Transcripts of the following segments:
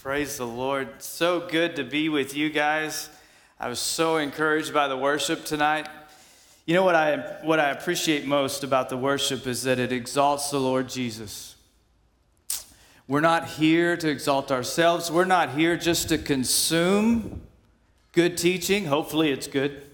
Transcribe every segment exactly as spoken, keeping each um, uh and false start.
Praise the Lord. So good to be with you guys. I was so encouraged by the worship tonight. You know what I what I appreciate most about the worship is that it exalts the Lord Jesus. We're not here to exalt ourselves. We're not here just to consume good teaching. Hopefully it's good.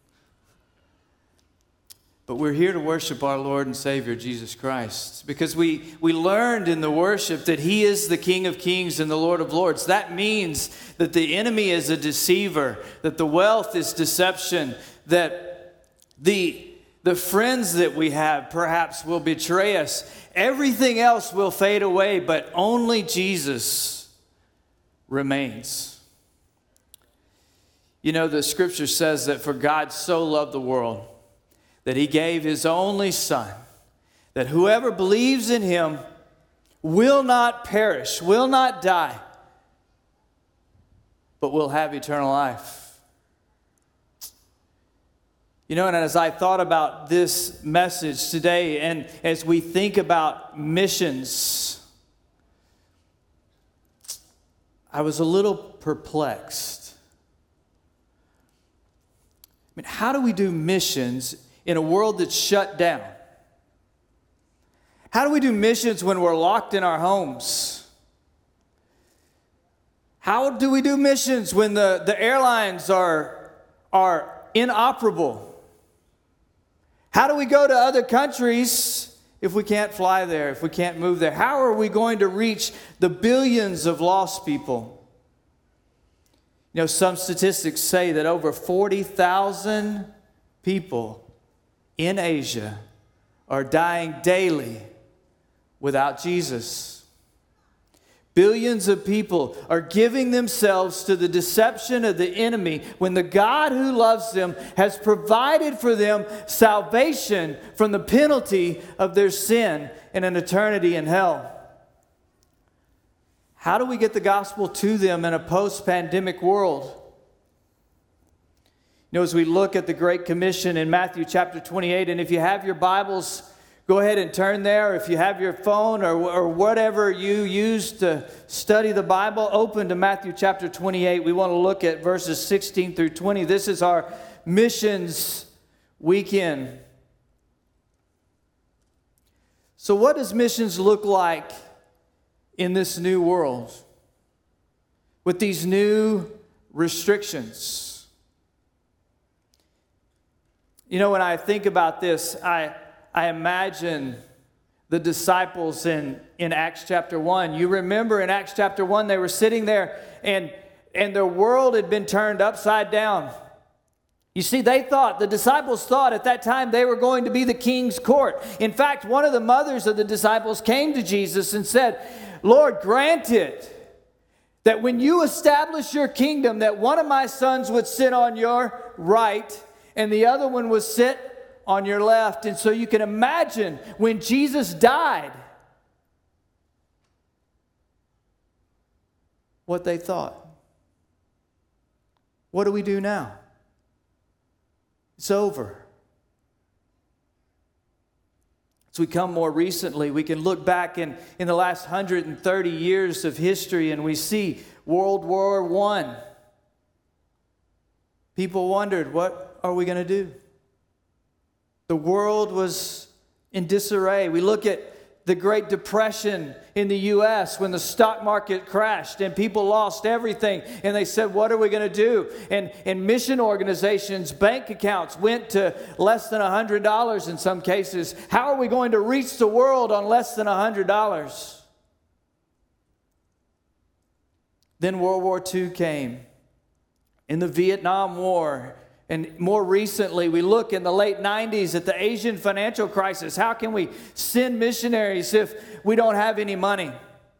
But we're here to worship our Lord and Savior, Jesus Christ, because we, we learned in the worship that He is the King of Kings and the Lord of Lords. That means that the enemy is a deceiver, that the wealth is deception, that the, the friends that we have perhaps will betray us. Everything else will fade away, but only Jesus remains. You know, the scripture says that for God so loved the world, that He gave His only Son, that whoever believes in Him will not perish, will not die, but will have eternal life. You know, and as I thought about this message today, and as we think about missions, I was a little perplexed. I mean, how do we do missions in a world that's shut down? How do we do missions when we're locked in our homes? How do we do missions when the, the airlines are, are inoperable? How do we go to other countries if we can't fly there, if we can't move there? How are we going to reach the billions of lost people? You know, some statistics say that over forty thousand people in Asia are dying daily without Jesus. Billions of people are giving themselves to the deception of the enemy when the God who loves them has provided for them salvation from the penalty of their sin and an eternity in hell. How do we get the gospel to them in a post-pandemic world? You know, as we look at the Great Commission in Matthew chapter twenty-eight, and if you have your Bibles, go ahead and turn there. If you have your phone or, or whatever you use to study the Bible, open to Matthew chapter twenty-eight. We want to look at verses sixteen through twenty. This is our missions weekend. So what does missions look like in this new world with these new restrictions? You know, when I think about this, I I imagine the disciples in, in Acts chapter one. You remember in Acts chapter one, they were sitting there and, and their world had been turned upside down. You see, they thought, the disciples thought at that time they were going to be the king's court. In fact, one of the mothers of the disciples came to Jesus and said, "Lord, grant it that when you establish your kingdom, that one of my sons would sit on your right and the other one would sit on your left." And so you can imagine when Jesus died, what they thought. What do we do now? It's over. As we come more recently, we can look back in, in the last one hundred thirty years of history and we see World War One. People wondered, what are we going to do? The world was in disarray. We look at the Great Depression in the U S when the stock market crashed and people lost everything. And they said, what are we going to do? And, and mission organizations' bank accounts went to less than one hundred dollars in some cases. How are we going to reach the world on less than one hundred dollars? Then World War Two came. In the Vietnam War. And more recently, we look in the late nineties at the Asian financial crisis. How can we send missionaries if we don't have any money?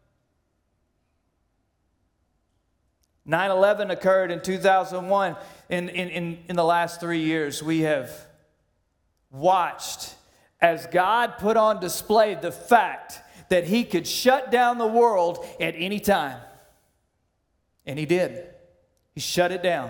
nine eleven occurred in two thousand one. In, in, in, in the last three years, we have watched as God put on display the fact that He could shut down the world at any time. And He did. He shut it down.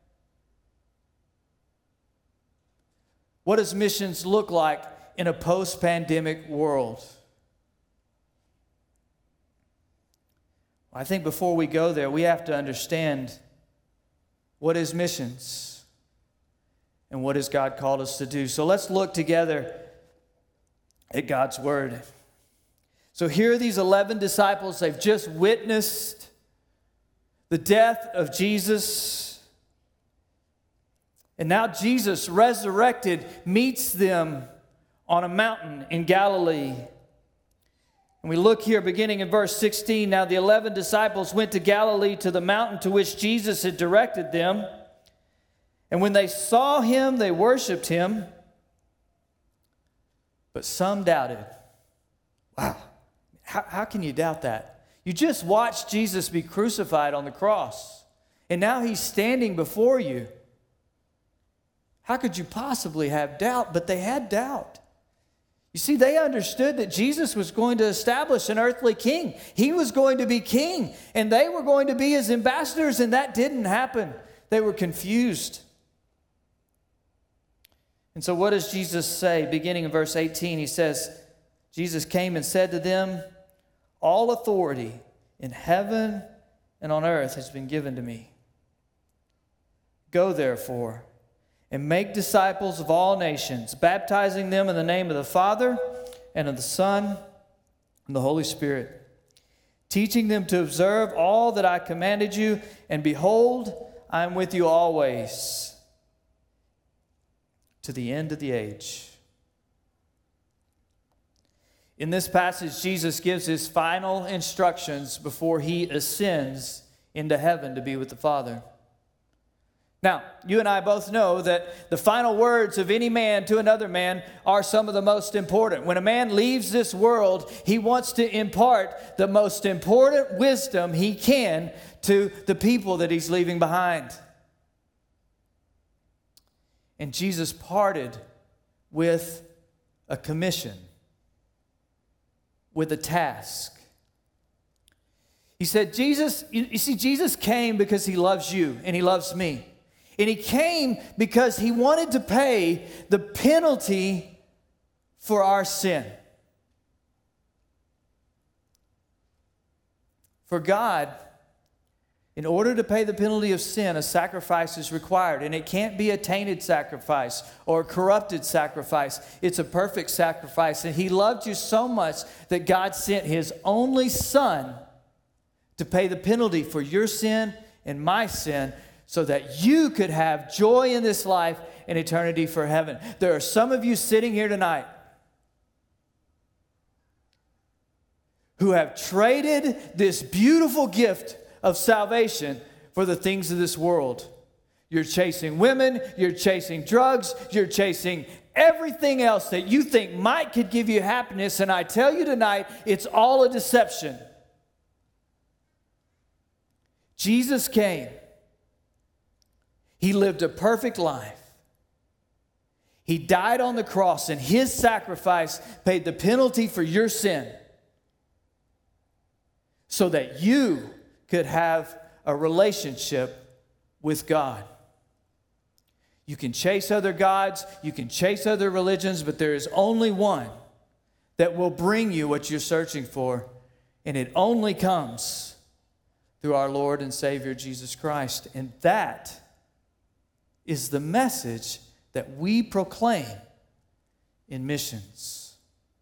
What does missions look like in a post-pandemic world? I think before we go there, we have to understand what is missions and what has God called us to do. So let's look together at God's word. So here are these eleven disciples. They've just witnessed the death of Jesus. And now Jesus, resurrected, meets them on a mountain in Galilee. And we look here beginning in verse sixteen. Now the eleven disciples went to Galilee to the mountain to which Jesus had directed them. And when they saw him, they worshiped him. But some doubted. Wow. How, how can you doubt that? You just watched Jesus be crucified on the cross. And now he's standing before you. How could you possibly have doubt? But they had doubt. You see, they understood that Jesus was going to establish an earthly king. He was going to be king, and they were going to be his ambassadors, and that didn't happen. They were confused. And so what does Jesus say? Beginning in verse eighteen, he says, Jesus came and said to them, all authority in heaven and on earth has been given to me. Go therefore and make disciples of all nations, baptizing them in the name of the Father and of the Son and the Holy Spirit, teaching them to observe all that I commanded you, and behold, I am with you always to the end of the age. In this passage, Jesus gives his final instructions before he ascends into heaven to be with the Father. Now, you and I both know that the final words of any man to another man are some of the most important. When a man leaves this world, he wants to impart the most important wisdom he can to the people that he's leaving behind. And Jesus parted with a commission, with a task. He said, Jesus, you see, Jesus came because he loves you and he loves me. And he came because he wanted to pay the penalty for our sin. For God, in order to pay the penalty of sin, a sacrifice is required. And it can't be a tainted sacrifice or a corrupted sacrifice. It's a perfect sacrifice. And he loved you so much that God sent his only Son to pay the penalty for your sin and my sin, so that you could have joy in this life and eternity for heaven. There are some of you sitting here tonight who have traded this beautiful gift of salvation for the things of this world. You're chasing women, you're chasing drugs, you're chasing everything else that you think might could give you happiness, and I tell you tonight, it's all a deception. Jesus came. He lived a perfect life. He died on the cross, and his sacrifice paid the penalty for your sin so that you could have a relationship with God. You can chase other gods, you can chase other religions, but there is only one that will bring you what you're searching for, and it only comes through our Lord and Savior Jesus Christ. And that is the message that we proclaim in missions.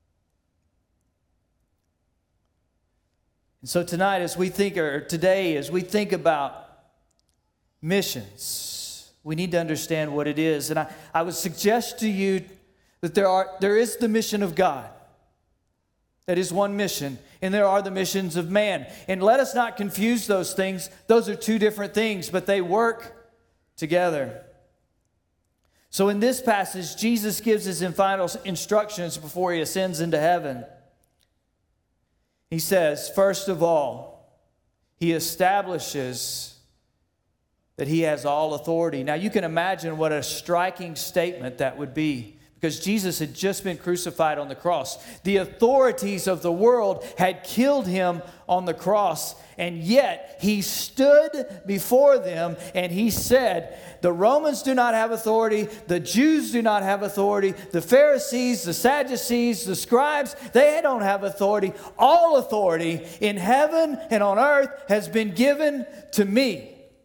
And so tonight, as we think, or today, as we think about missions, we need to understand what it is. And I, I would suggest to you that there are there is the mission of God. That is one mission. And there are the missions of man. And let us not confuse those things. Those are two different things, but they work together. So in this passage, Jesus gives his final instructions before he ascends into heaven. He says, first of all, he establishes that he has all authority. Now you can imagine what a striking statement that would be, because Jesus had just been crucified on the cross. The authorities of the world had killed him on the cross, and yet he stood before them and he said, the Romans do not have authority, the Jews do not have authority, the Pharisees, the Sadducees, the scribes, they don't have authority. All authority in heaven and on earth has been given to me.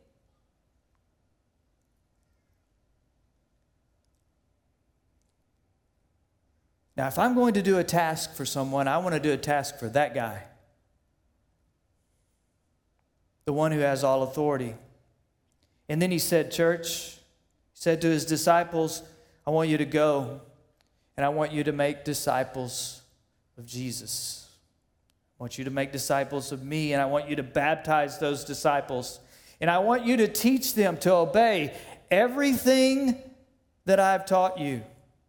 Now, if I'm going to do a task for someone, I want to do a task for that guy. The one who has all authority. And then he said, church, he said to his disciples, I want you to go and I want you to make disciples of Jesus. I want you to make disciples of me, and I want you to baptize those disciples. And I want you to teach them to obey everything that I've taught you.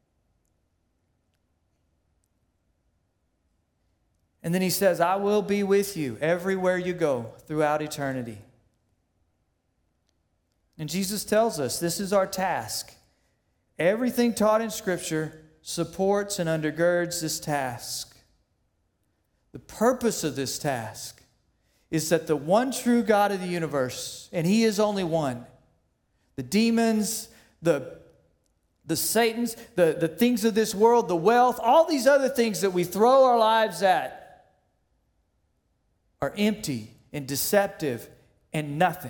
And then he says, I will be with you everywhere you go throughout eternity. And Jesus tells us this is our task. Everything taught in Scripture supports and undergirds this task. The purpose of this task is that the one true God of the universe, and He is only one, the demons, the the Satans, the, the things of this world, the wealth, all these other things that we throw our lives at, are empty and deceptive and nothing.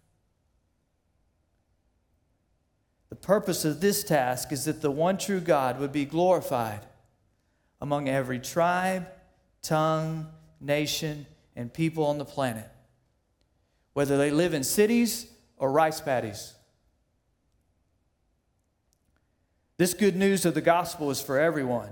The purpose of this task is that the one true God would be glorified among every tribe, tongue, nation, and people on the planet, whether they live in cities or rice paddies. This good news of the gospel is for everyone.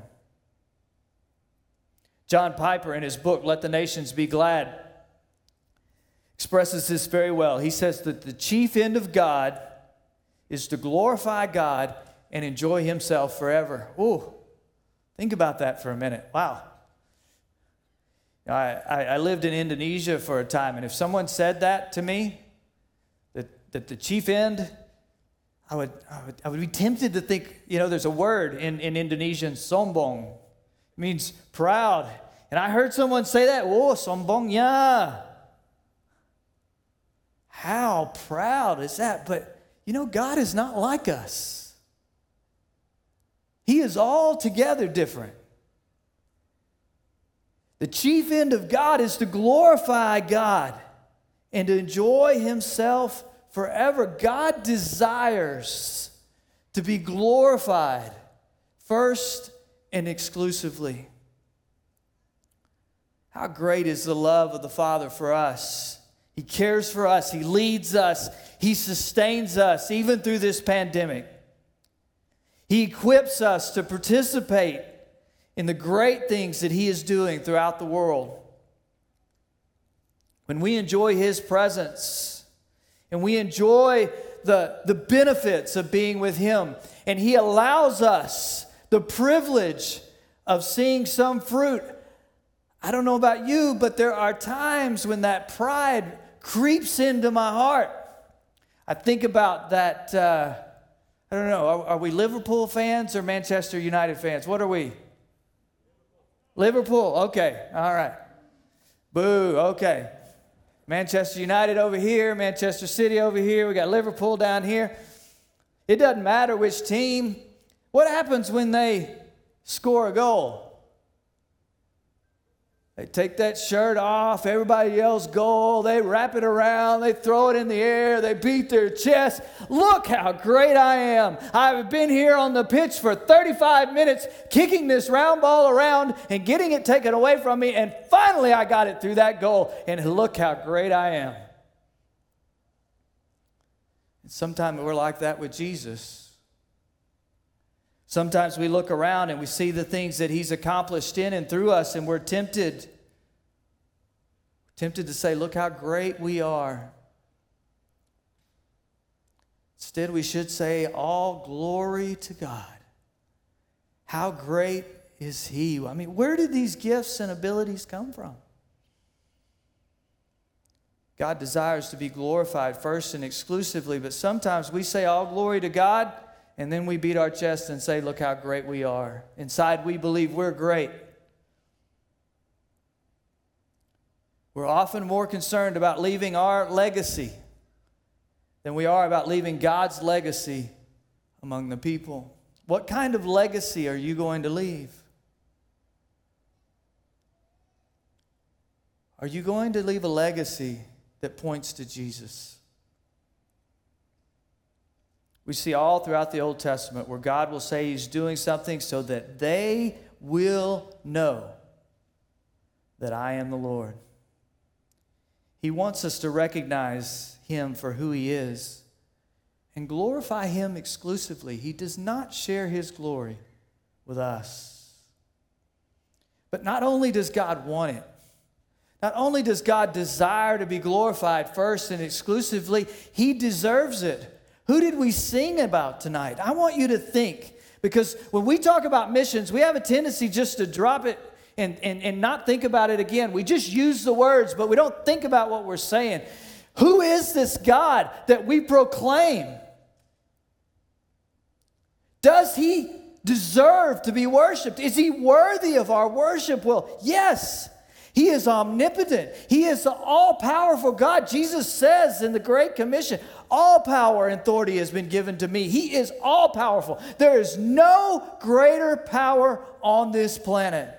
John Piper, in his book, Let the Nations Be Glad, expresses this very well. He says that the chief end of God is to glorify God and enjoy Himself forever. Ooh, think about that for a minute. Wow. I, I, I lived in Indonesia for a time, and if someone said that to me, that, that the chief end, I would, I would I would be tempted to think, you know, there's a word in, in Indonesian, sombong. It means proud. And I heard someone say that, oh, sombong ya. How proud is that? But, you know, God is not like us. He is altogether different. The chief end of God is to glorify God and to enjoy Himself forever. God desires to be glorified first and exclusively. How great is the love of the Father for us. He cares for us. He leads us. He sustains us even through this pandemic. He equips us to participate in the great things that He is doing throughout the world. When we enjoy His presence and we enjoy the, the benefits of being with Him, and He allows us the privilege of seeing some fruit. I don't know about you, but there are times when that pride creeps into my heart. I think about that, uh, I don't know, are, are we Liverpool fans or Manchester United fans? What are we? Liverpool, okay, all right. Boo, okay. Manchester United over here, Manchester City over here, we got Liverpool down here. It doesn't matter which team. What happens when they score a goal? They take that shirt off, everybody yells goal, they wrap it around, they throw it in the air, they beat their chest. Look how great I am. I've been here on the pitch for thirty-five minutes kicking this round ball around and getting it taken away from me, and finally I got it through that goal, and look how great I am. And sometimes we're like that with Jesus. Sometimes we look around and we see the things that He's accomplished in and through us, and we're tempted. We're tempted to say, look how great we are. Instead, we should say, all glory to God. How great is He? I mean, where did these gifts and abilities come from? God desires to be glorified first and exclusively, but sometimes we say all glory to God, and then we beat our chest and say, look how great we are. Inside, we believe we're great. We're often more concerned about leaving our legacy than we are about leaving God's legacy among the people. What kind of legacy are you going to leave? Are you going to leave a legacy that points to Jesus? We see all throughout the Old Testament where God will say He's doing something so that they will know that I am the Lord. He wants us to recognize Him for who He is and glorify Him exclusively. He does not share His glory with us. But not only does God want it, not only does God desire to be glorified first and exclusively, He deserves it. Who did we sing about tonight? I want you to think, because when we talk about missions, we have a tendency just to drop it and, and, and not think about it again. We just use the words, but we don't think about what we're saying. Who is this God that we proclaim? Does He deserve to be worshiped? Is He worthy of our worship? Well, yes. He is omnipotent. He is the all-powerful God. Jesus says in the Great Commission, all power and authority has been given to me. He is all-powerful. There is no greater power on this planet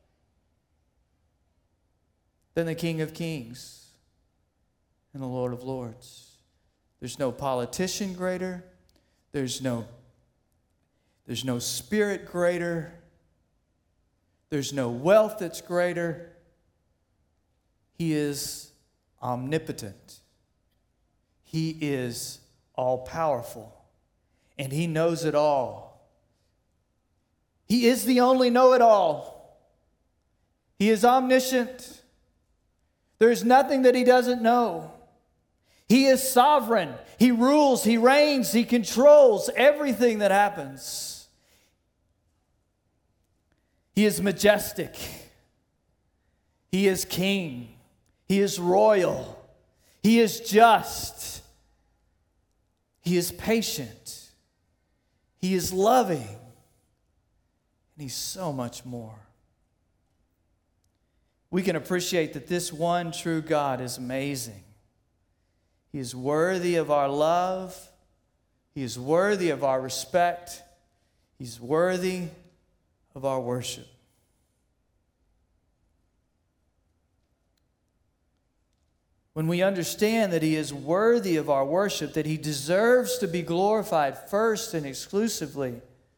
than the King of Kings and the Lord of Lords. There's no politician greater. There's no, there's no spirit greater. There's no wealth that's greater. He is omnipotent. He is all-powerful. And He knows it all. He is the only know-it-all. He is omniscient. There is nothing that He doesn't know. He is sovereign. He rules, He reigns, He controls everything that happens. He is majestic. He is king. He is royal. He is just. He is patient. He is loving. And He's so much more. We can appreciate that this one true God is amazing. He is worthy of our love. He is worthy of our respect. He's worthy of our worship. When we understand that He is worthy of our worship, that He deserves to be glorified first and exclusively,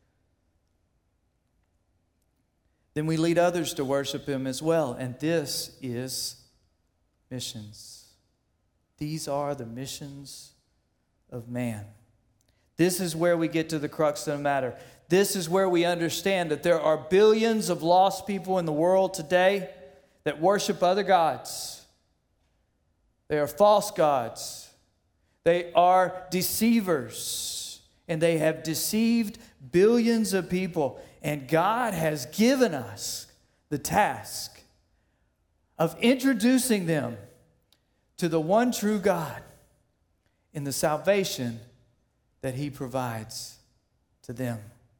then we lead others to worship Him as well. And this is missions. These are the missions of man. This is where we get to the crux of the matter. This is where we understand that there are billions of lost people in the world today that worship other gods. They are false gods. They are deceivers. And they have deceived billions of people. And God has given us the task of introducing them to the one true God in the salvation that He provides to them.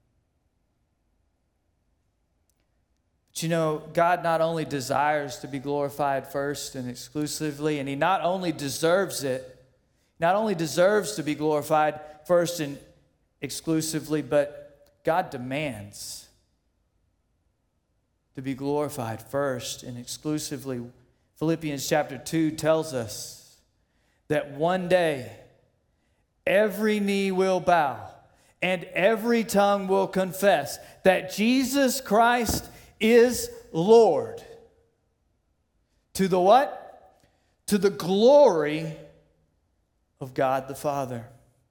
But you know, God not only desires to be glorified first and exclusively, and He not only deserves it, not only deserves to be glorified first and exclusively, but God demands to be glorified first and exclusively. Philippians chapter two tells us that one day every knee will bow and every tongue will confess that Jesus Christ is Lord. To the what? To the glory of God the Father.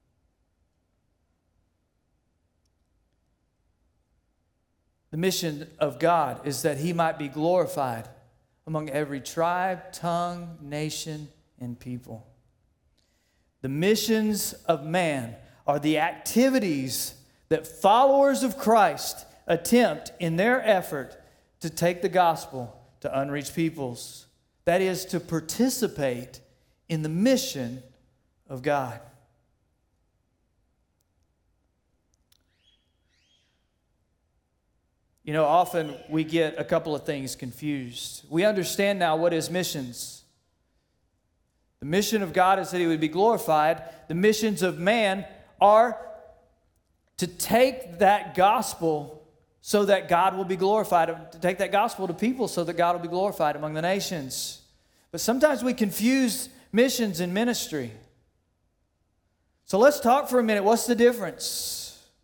The mission of God is that He might be glorified among every tribe, tongue, nation, and people. The missions of man are the activities that followers of Christ attempt in their effort to take the gospel to unreached peoples. That is, to participate in the mission of God. You know, often we get a couple of things confused. We understand now what is missions. The mission of God is that He would be glorified. The missions of man are to take that gospel so that God will be glorified, to take that gospel to people so that God will be glorified among the nations. But sometimes we confuse missions and ministry. So let's talk for a minute. What's the difference?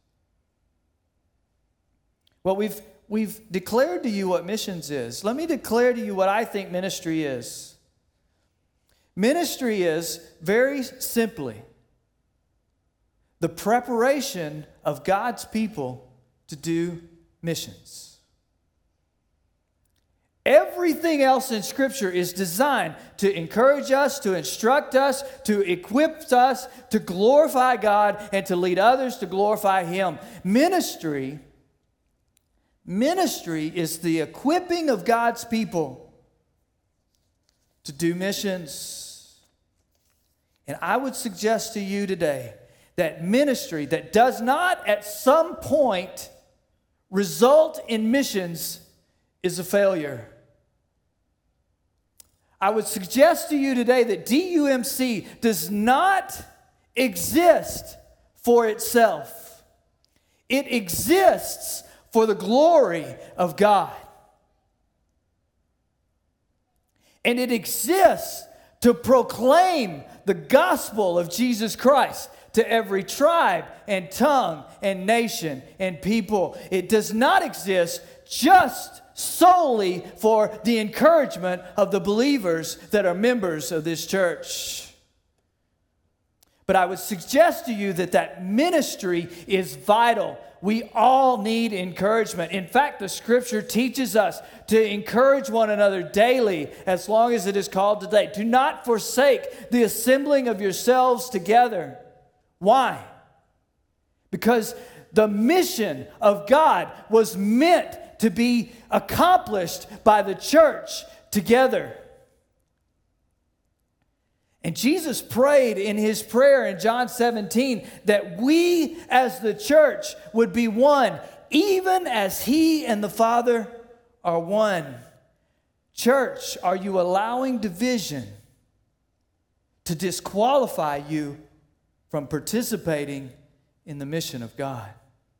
Well, we've, we've declared to you what missions is. Let me declare to you what I think ministry is. Ministry is, very simply, the preparation of God's people to do missions. Everything else in Scripture is designed to encourage us, to instruct us, to equip us, to glorify God, and to lead others to glorify Him. Ministry, ministry is the equipping of God's people to do missions. And I would suggest to you today that ministry that does not at some point result in missions is a failure. I would suggest to you today that D U M C does not exist for itself. It exists for the glory of God. And it exists to proclaim the gospel of Jesus Christ to every tribe and tongue and nation and people. It does not exist just solely for the encouragement of the believers that are members of this church. But I would suggest to you that that ministry is vital. We all need encouragement. In fact, the Scripture teaches us to encourage one another daily as long as it is called today. Do not forsake the assembling of yourselves together. Why? Because the mission of God was meant to be accomplished by the church together. And Jesus prayed in His prayer in John seventeen that we as the church would be one, even as He and the Father are one. Church, are you allowing division to disqualify you from participating in the mission of God?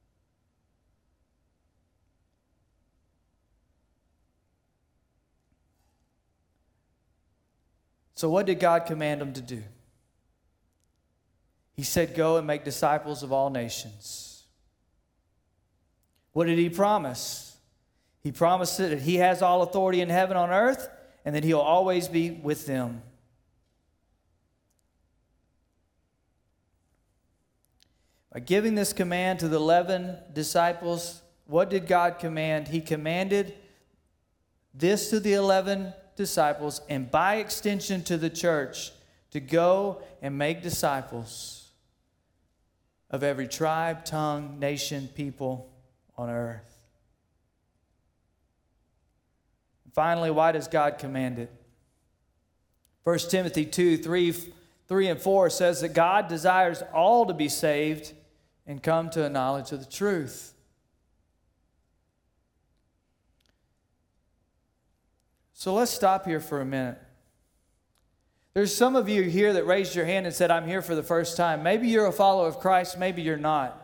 So what did God command them to do? He said, go and make disciples of all nations. What did He promise? He promised that He has all authority in heaven and on earth, and that He'll always be with them. By giving this command to the eleven disciples, what did God command? He commanded this to the eleven disciples, and by extension to the church, to go and make disciples of every tribe, tongue, nation, people on earth. Finally, why does God command it? First Timothy two, three, three and four says that God desires all to be saved and come to a knowledge of the truth. So let's stop here for a minute. There's some of you here that raised your hand and said, I'm here for the first time. Maybe you're a follower of Christ, maybe you're not.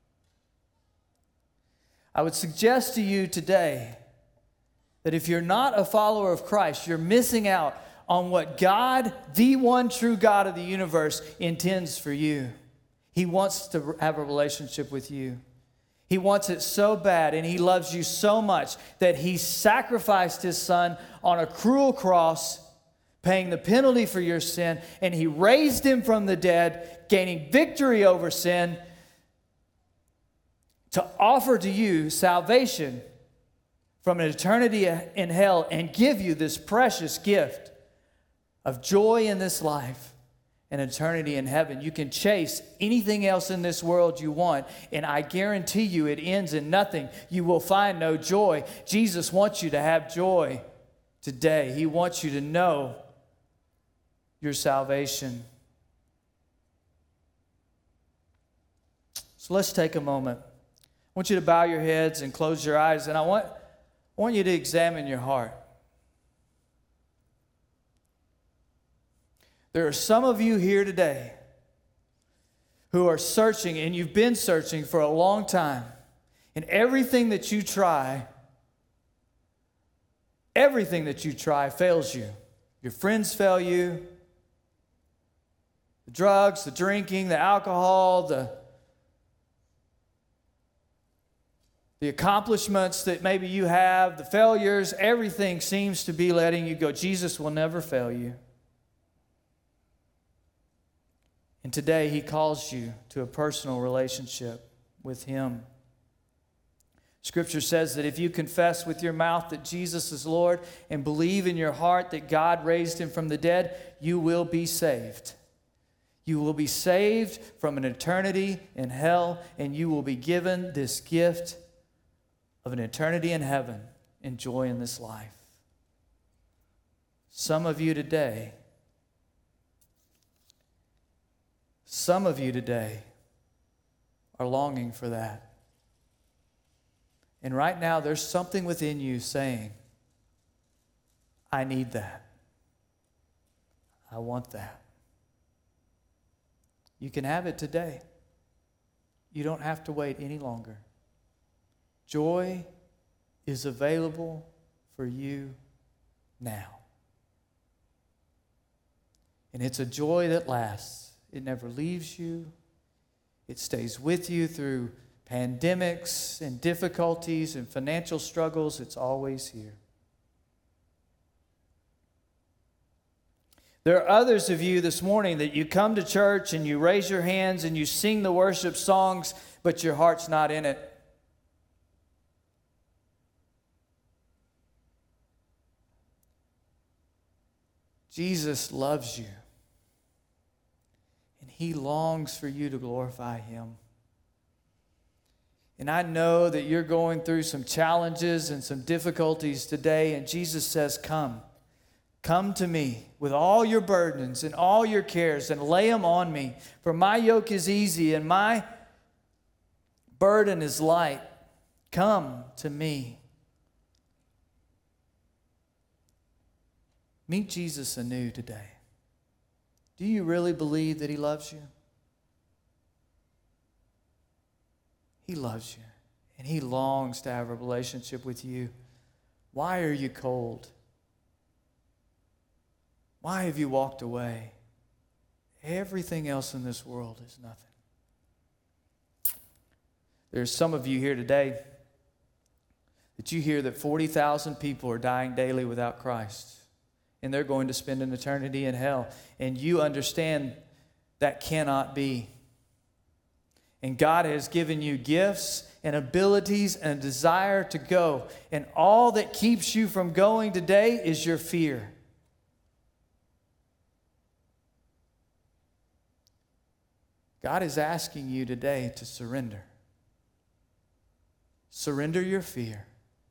I would suggest to you today that if you're not a follower of Christ, you're missing out on what God, the one true God of the universe, intends for you. He wants to have a relationship with you. He wants it so bad, and He loves you so much that He sacrificed His Son on a cruel cross, paying the penalty for your sin, and He raised Him from the dead, gaining victory over sin, to offer to you salvation from an eternity in hell and give you this precious gift of joy in this life and eternity in heaven. You can chase anything else in this world you want, and I guarantee you it ends in nothing. You will find no joy. Jesus wants you to have joy today. He wants you to know your salvation. So let's take a moment. want you to bow your heads and close your eyes, and I want, I want you to examine your heart. There are some of you here today who are searching, and you've been searching for a long time, and everything that you try, everything that you try fails you. Your friends fail you. The drugs, the drinking, the alcohol, the, the accomplishments that maybe you have, the failures, everything seems to be letting you go. Jesus will never fail you. And today He calls you to a personal relationship with Him. Scripture says that if you confess with your mouth that Jesus is Lord and believe in your heart that God raised Him from the dead, you will be saved. You will be saved from an eternity in hell, and you will be given this gift of an eternity in heaven, enjoying this life. Some of you today, some of you today are longing for that. And right now, there's something within you saying, I need that. I want that. You can have it today. You don't have to wait any longer. Joy is available for you now. And it's a joy that lasts. It never leaves you. It stays with you through pandemics and difficulties and financial struggles. It's always here. There are others of you this morning that you come to church and you raise your hands and you sing the worship songs, but your heart's not in it. Jesus loves you, and He longs for you to glorify Him. And I know that you're going through some challenges and some difficulties today, and Jesus says, come. Come to me with all your burdens and all your cares and lay them on me. For my yoke is easy and my burden is light. Come to me. Meet Jesus anew today. Do you really believe that He loves you? He loves you, and He longs to have a relationship with you. Why are you cold? Why have you walked away? Everything else in this world is nothing. There's some of you here today that you hear that forty thousand people are dying daily without Christ, and they're going to spend an eternity in hell. And you understand that cannot be. And God has given you gifts and abilities and a desire to go. And all that keeps you from going today is your fear. God is asking you today to surrender. Surrender your fear.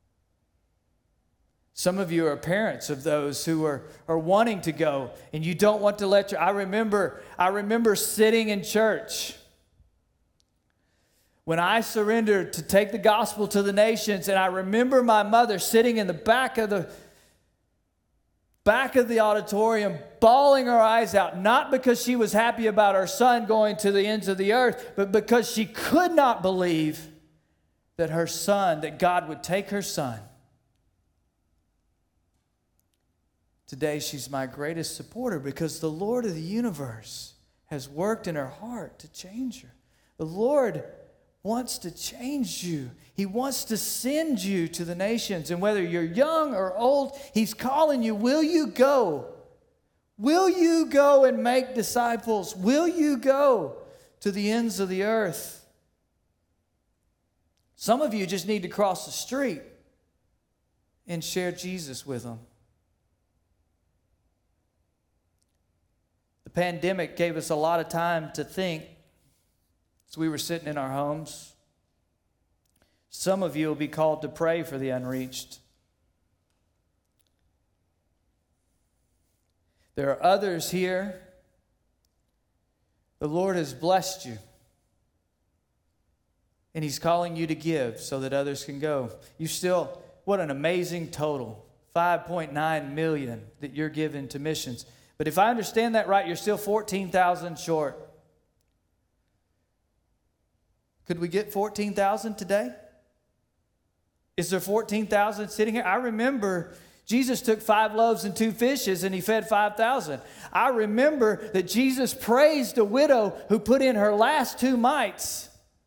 Some of you are parents of those who are, are wanting to go, and you don't want to let your... I remember, I remember sitting in church when I surrendered to take the gospel to the nations, and I remember my mother sitting in the back of the back of the auditorium, bawling her eyes out, not because she was happy about her son going to the ends of the earth, but because she could not believe that her son, that God would take her son. Today, she's my greatest supporter because the Lord of the universe has worked in her heart to change her. The Lord wants to change you. He wants to send you to the nations. And whether you're young or old, He's calling you. Will you go? Will you go and make disciples? Will you go to the ends of the earth? Some of you just need to cross the street and share Jesus with them. The pandemic gave us a lot of time to think as we were sitting in our homes. Some of you will be called to pray for the unreached. There are others here. The Lord has blessed you. And he's calling you to give so that others can go. You still, what an amazing total. five point nine million that you're giving to missions. But if I understand that right, you're still fourteen thousand short. Could we get fourteen thousand today? Is there fourteen thousand sitting here? I remember Jesus took five loaves and two fishes and he fed five thousand. I remember that Jesus praised a widow who put in her last two mites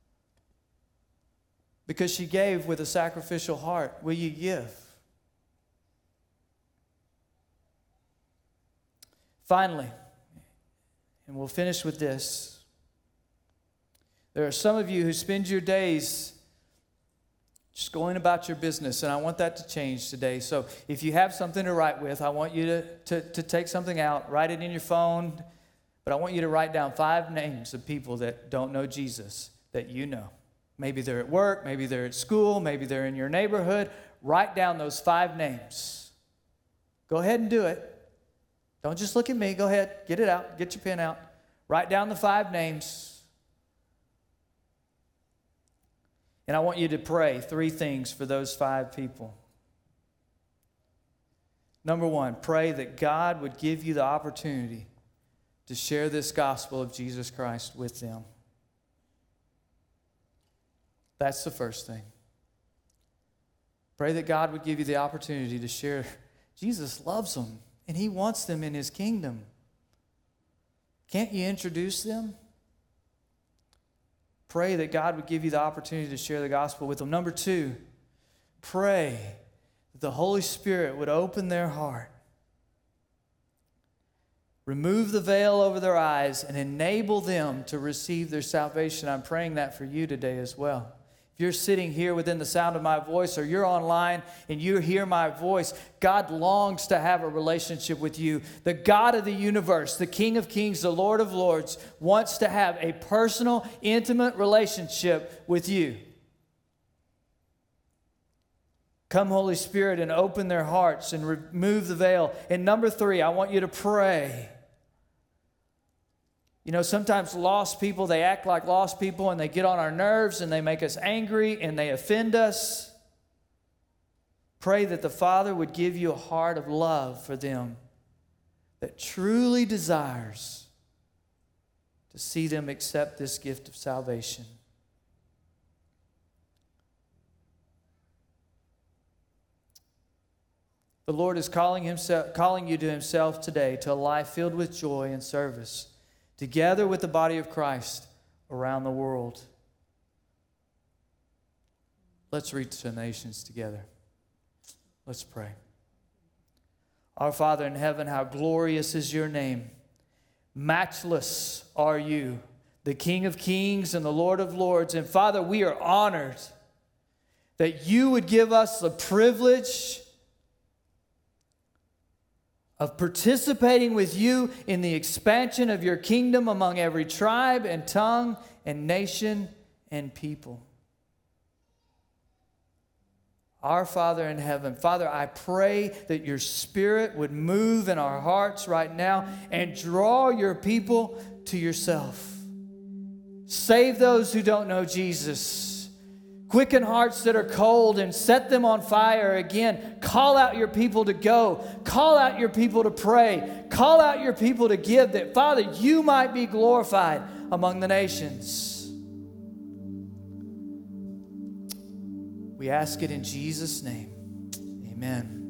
because she gave with a sacrificial heart. Will you give? Finally, and we'll finish with this. There are some of you who spend your days just going about your business, and I want that to change today. So if you have something to write with, I want you to, to, to take something out, write it in your phone, but I want you to write down five names of people that don't know Jesus that you know. Maybe they're at work, maybe they're at school, maybe they're in your neighborhood. Write down those five names. Go ahead and do it. Don't just look at me. Go ahead. Get it out. Get your pen out. Write down the five names. And I want you to pray three things for those five people. Number one, pray that God would give you the opportunity to share this gospel of Jesus Christ with them. That's the first thing. Pray that God would give you the opportunity to share. Jesus loves them. And he wants them in his kingdom. Can't you introduce them? Pray that God would give you the opportunity to share the gospel with them. Number two, pray that the Holy Spirit would open their heart, remove the veil over their eyes, and enable them to receive their salvation. I'm praying that for you today as well. If you're sitting here within the sound of my voice, or you're online and you hear my voice, God longs to have a relationship with you. The God of the universe, the King of kings, the Lord of lords, wants to have a personal, intimate relationship with you. Come, Holy Spirit, and open their hearts and remove the veil. And number three, I want you to pray. You know, sometimes lost people, they act like lost people and they get on our nerves and they make us angry and they offend us. Pray that the Father would give you a heart of love for them that truly desires to see them accept this gift of salvation. The Lord is calling himself, calling you to himself today to a life filled with joy and service, together with the body of Christ around the world. Let's reach the nations together. Let's pray. Our Father in heaven, how glorious is your name. Matchless are you, the King of kings and the Lord of lords. And Father, we are honored that you would give us the privilege of participating with you in the expansion of your kingdom among every tribe and tongue and nation and people. Our Father in heaven, Father, I pray that your Spirit would move in our hearts right now and draw your people to yourself. Save those who don't know Jesus. Quicken hearts that are cold and set them on fire again. Call out your people to go. Call out your people to pray. Call out your people to give, that, Father, you might be glorified among the nations. We ask it in Jesus' name. Amen.